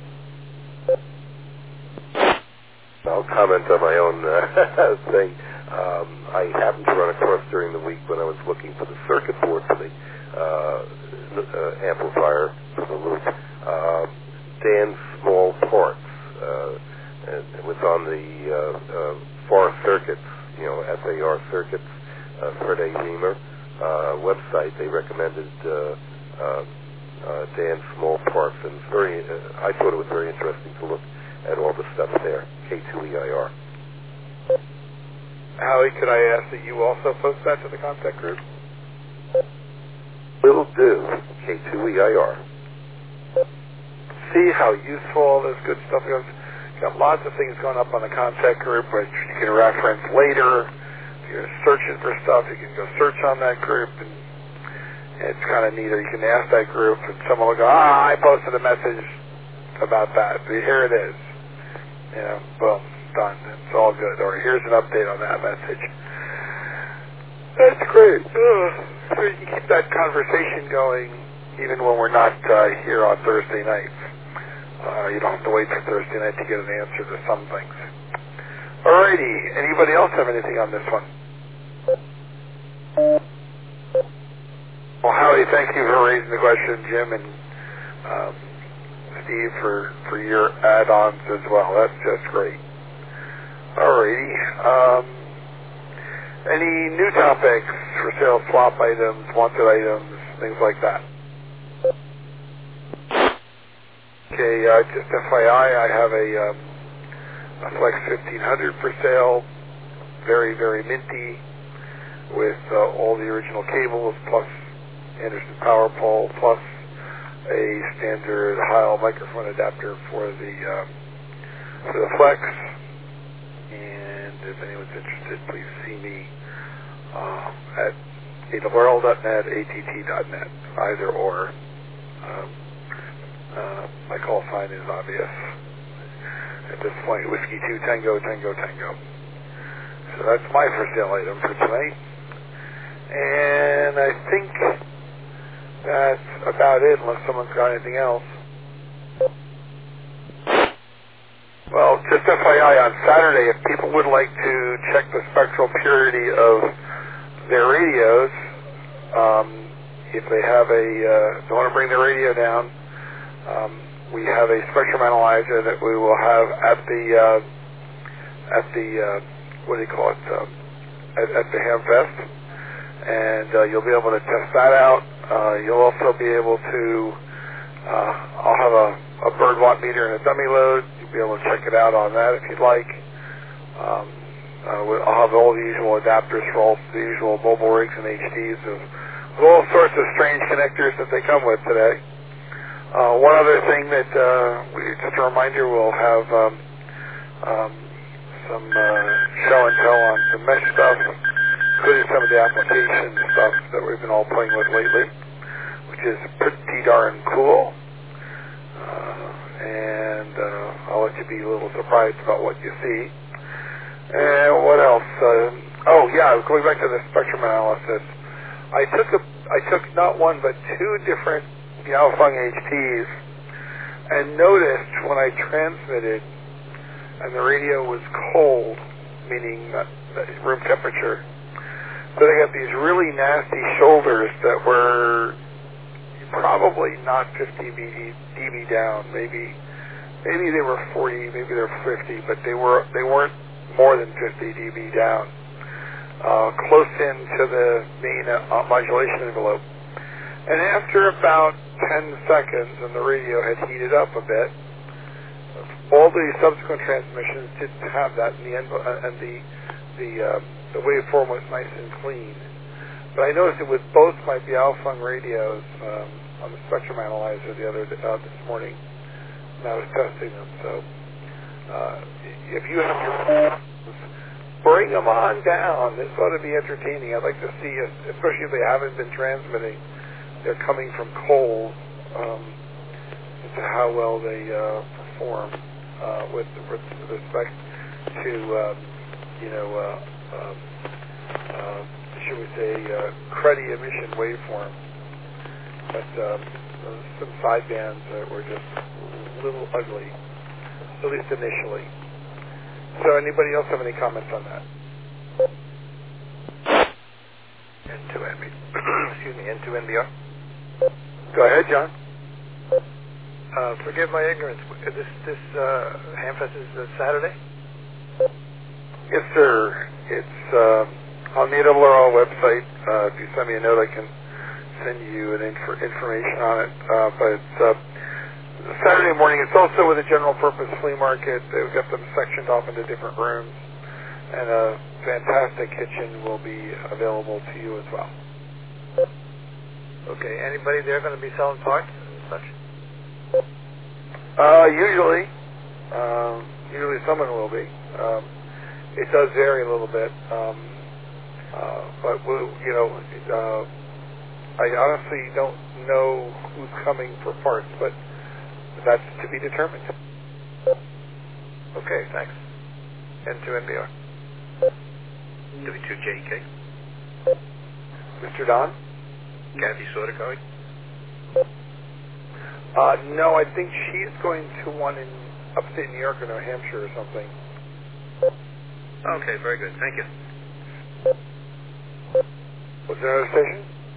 I'll comment on my own uh, thing. Um, I happened to run across during the week when I was looking for the circuit board for the uh, uh, amplifier for the loop, uh, Dan Small Parts. Uh, and it was on the uh, uh, F A R Circuits, you know, F A R Circuits, uh, Fred A. Reamer uh, website. They recommended uh, uh, uh, Dan Small Parts, and it's very. Uh, I thought it was very interesting to look at all the stuff there. K two E I R.
Howie, could I ask that you also post that to the ComTech group?
Will do. K two E I R.
See how useful all this good stuff is. Got lots of things going up on the ComTech group, which you can reference later. If you're searching for stuff, you can go search on that group, and it's kind of neat. Or you can ask that group, and someone will go, ah, I posted a message about that. Here it is. You know, boom, done. It's all good. Or here's an update on that message. That's great. Ugh. So you can keep that conversation going even when we're not uh, here on Thursday nights. Uh, you don't have to wait for Thursday night to get an answer to some things. Alrighty. Anybody else have anything on this one? Well, Howie, thank you for raising the question, Jim, and um, Steve for, for your add-ons as well. That's just great. Alrighty. Um, any new topics for sale swap items, wanted items, things like that? Okay, uh, just F Y I, I have a, um, a Flex fifteen hundred for sale, very, very minty, with uh, all the original cables, plus Anderson power pole, plus a standard Heil microphone adapter for the um, for the Flex. And if anyone's interested, please see me uh, at a w r l dot net, a t t dot net, either or. Um, uh, my call sign is obvious at this point. Whiskey two Tango Tango Tango. So that's my for sale item for tonight. And I think that's about it, unless someone's got anything else. Well, just F Y I, on Saturday, if people would like to check the spectral purity of their radios, um, if they have a, uh, they want to bring their radio down, um, we have a spectrum analyzer that we will have at the, uh, at the, uh, what do you call it, um, at, at the Hamfest, and uh, you'll be able to test that out. Uh, you'll also be able to, uh, I'll have a, a bird watt meter and a dummy load. You'll be able to check it out on that if you'd like. Um, uh, I'll have all the usual adapters for all the usual mobile rigs and H Ds of all sorts of strange connectors that they come with today. Uh, one other thing that, uh, we, just a reminder, we'll have um, um, some uh, show and tell on some mesh stuff, including some of the application stuff that we've been all playing with lately, which is pretty darn cool. Uh, and and uh, I'll let you be a little surprised about what you see. And what else? Uh, oh, yeah, going back to the spectrum analysis, I took a, I took not one but two different Yaofeng H Ts and noticed when I transmitted and the radio was cold, meaning uh, room temperature, that I got these really nasty shoulders that were probably not fifty dB down, maybe maybe they were forty, maybe they were fifty, but they were they weren't more than fifty dB down, uh, close in to the main uh, modulation envelope. And after about ten seconds, and the radio had heated up a bit, all the subsequent transmissions didn't have that, and the env- and the the uh, the waveform was nice and clean. But I noticed it with both my Baofeng radios um, on the spectrum analyzer the other uh, this morning, and I was testing them. So uh, if you have your phones, bring them on down. This ought to be entertaining. I'd like to see, if, especially if they haven't been transmitting, they're coming from cold, um, as to how well they uh, perform uh, with, with respect to, um, you know, uh, um, uh, should we say, uh, cruddy emission waveform. But um, some sidebands that were just a little ugly, at least initially. So anybody else have any comments on that?
N two N B R. Excuse me, N two N B R.
Go ahead, John.
Uh, forgive my ignorance. This this uh, Hamfest is uh, Saturday?
Yes, sir. It's uh, on the A R R L website. Uh, if you send me a note, I can send you an inf- information on it. Uh, but it's uh, Saturday morning. It's also with a general purpose flea market. They've got them sectioned off into different rooms, and a fantastic kitchen will be available to you as well.
Okay. Anybody there going to be selling parts and such?
Uh, usually, um, usually someone will be. Um, it does vary a little bit, um, uh, but we'll, you know, uh, I honestly don't know who's coming for parts, but that's to be determined.
Okay, thanks. N two N B R. W two J E K.
Mister Don?
Kathy Soderkoi?
Uh, no, I think she's going to one in upstate New York or New Hampshire or something.
Okay, very good. Thank you.
Was there another station?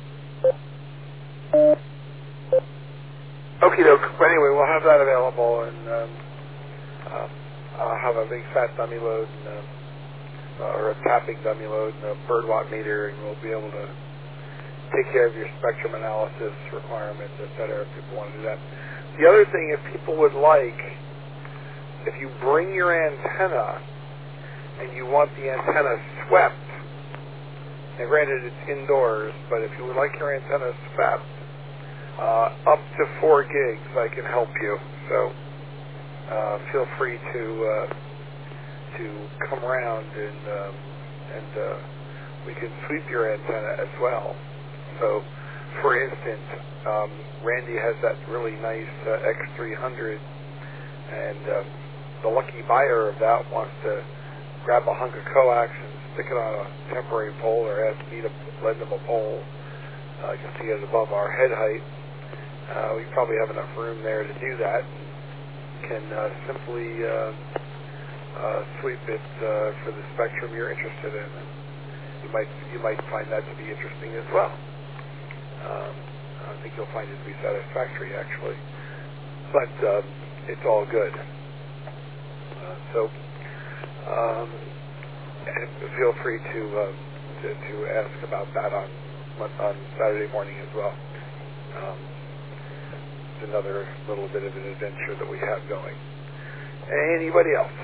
Okie doke. Anyway, we'll have that available, and um, uh, I'll have a big fat dummy load, and, uh, uh, or a tapping dummy load, and a bird watt meter, and we'll be able to take care of your spectrum analysis requirements, et cetera, if people want to do that. The other thing, if people would like, if you bring your antenna and you want the antenna swept, and granted it's indoors, but if you would like your antenna swept, uh, up to four gigs, I can help you. So uh, feel free to uh, to come around and um, and uh, we can sweep your antenna as well. So, for instance, um, Randy has that really nice uh, X three hundred, and um, the lucky buyer of that wants to grab a hunk of coax and stick it on a temporary pole, or has need a lend them a pole. Uh, you can see it above our head height. Uh, we probably have enough room there to do that. Can uh, simply uh, uh, sweep it uh, for the spectrum you're interested in. And you might you might find that to be interesting as well. Um, I think you'll find it to be satisfactory, actually. But um, it's all good. Uh, so um, feel free to, uh, to to ask about that on on Saturday morning as well. Um, it's another little bit of an adventure that we have going. Anybody else?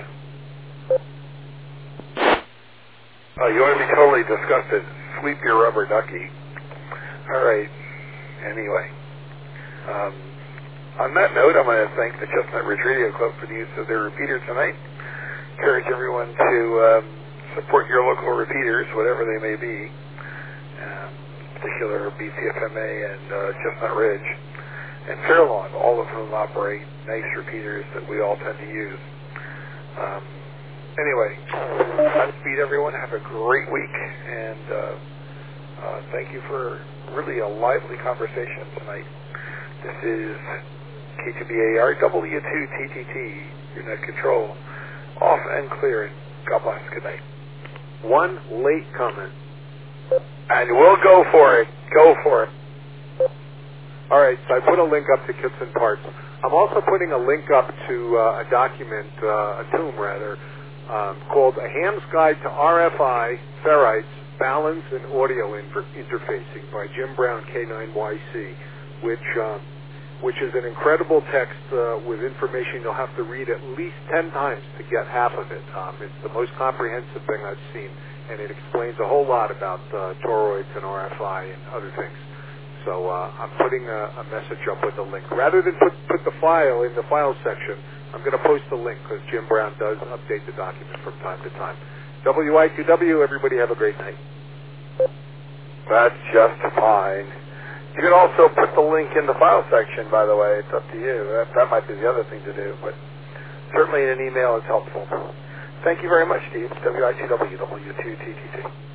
Oh, you want to be totally disgusted? Sweep your rubber ducky. All right. Anyway, um, on that note, I'm going to thank the Chestnut Ridge Radio Club for the use of their repeater tonight. Encourage everyone to um, support your local repeaters, whatever they may be, um, in particular B C F M A and uh, Chestnut Ridge. and Fairlawn, all of whom operate nice repeaters that we all tend to use. Um, anyway, Godspeed, everyone. Have a great week, and uh, uh, thank you for really a lively conversation tonight. This is K two B A R W two T T T, your net control, off and clear, and God bless. Good night.
One late comment.
And we'll go for it. Go for it.
All right, so I put a link up to Kits and Parts. I'm also putting a link up to uh, a document, uh, a tome rather, um, called A Ham's Guide to R F I, Ferrites, Balance, and Audio inter- Interfacing by Jim Brown, K nine Y C, which um, which is an incredible text uh, with information you'll have to read at least ten times to get half of it. Um, it's the most comprehensive thing I've seen, and it explains a whole lot about uh, toroids and R F I and other things. So uh, I'm putting a, a message up with a link. Rather than put, put the file in the file section, I'm going to post the link because Jim Brown does update the document from time to time. W I Q W, everybody have a great night.
That's just fine. You can also put the link in the file section, by the way. It's up to you. That, that might be the other thing to do, but certainly in an email is helpful. Thank you very much, Steve. W I T W W two T T T.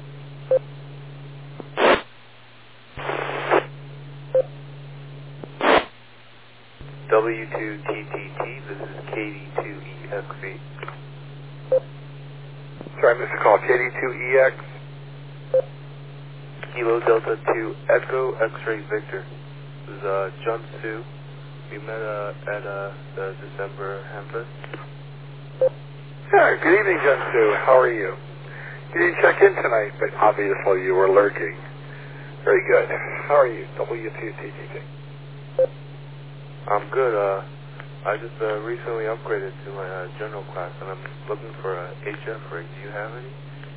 W two T T T, this is K D two E X V.
Sorry, I missed the call. K D two E X.
Kilo Delta two Echo X-Ray Victor. This is uh, John Sue. We met uh, at uh, the December Hamfest.
Yeah, good evening, John Sue. How are you? You didn't check in tonight, but obviously you were lurking. Very good. How are you? W two T T T.
I'm good. Uh, I just uh, recently upgraded to my uh, general class, and I'm looking for a H F rig. Do you have any?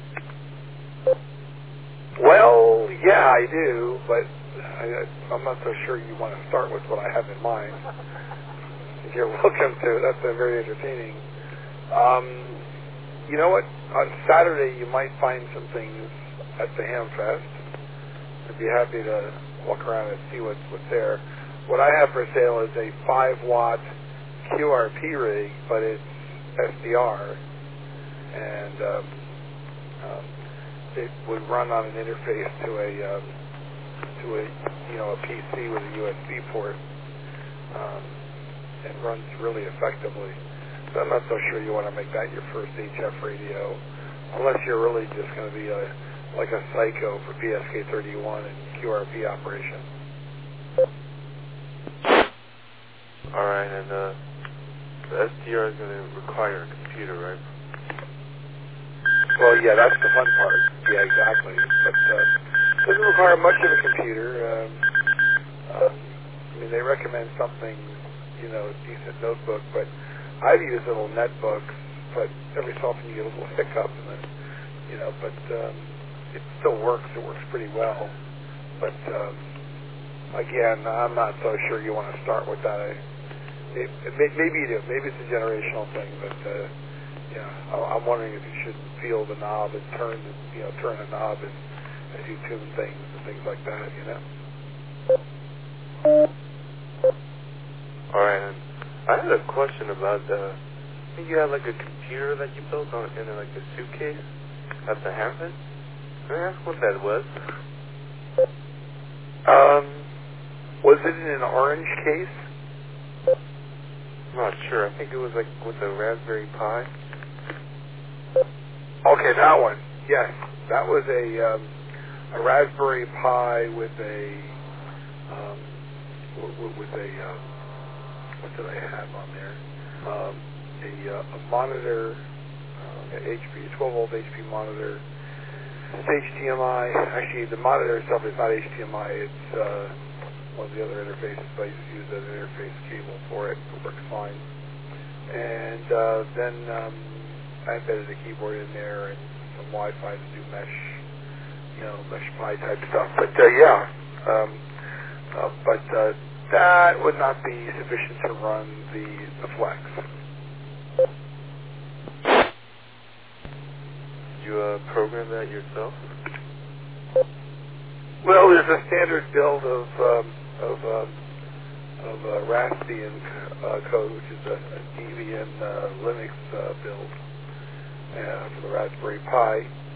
Well, yeah, I do, but I, I'm not so sure you want to start with what I have in mind. You're welcome to. That's uh, very entertaining. Um, you know what? On Saturday, you might find some things at the Hamfest. I'd be happy to walk around and see what's, what's there. What I have for sale is a five watt Q R P rig, but it's S D R, and um, um, it would run on an interface to a um, to a you know a P C with a U S B port, um, and runs really effectively. So I'm not so sure you want to make that your first H F radio, unless you're really just going to be a like a psycho for P S K thirty-one and Q R P operation.
All right, and uh, the S D R is going to require a computer, right?
Well, yeah, that's the fun part. Yeah, exactly. But uh, it doesn't require much of a computer. Um, um, I mean, they recommend something, you know, decent notebook, but I've used little netbooks, but every so often you get a little hiccup, and then, you know, but um, it still works. It works pretty well. But um, again, I'm not so sure you want to start with that. I, it, it may, maybe you do. Maybe it's a generational thing, but uh, yeah, I, I'm wondering if you should feel the knob and turn, the, you know, turn a knob as, as you tune things and things like that. You know.
All right, and I had a question about the. I think you had like a computer that you built on in like a suitcase at the Hampton. Can I ask what that was?
Um, was it in an orange case?
I'm not sure. I think it was like with a Raspberry Pi.
Okay, that one. Yes, that was a um, a Raspberry Pi with a um, w- with a um, what did I have on there? Um, a, uh, a monitor, uh, an H P, twelve volt H P monitor. It's H D M I. Actually, the monitor itself is not H D M I. It's uh, one of the other interfaces. I used to use that interface cable for it. It works fine. And uh, then um, I embedded a keyboard in there and some Wi-Fi to do mesh, you know, mesh Pi type stuff. But uh, yeah, um, uh, but uh, that would not be sufficient to run the, the Flex.
Did you uh, program that yourself?
Well, there's a standard build of um, of um, of uh, Raspbian uh, code, which is a, a Debian uh, Linux uh, build uh, for the Raspberry Pi.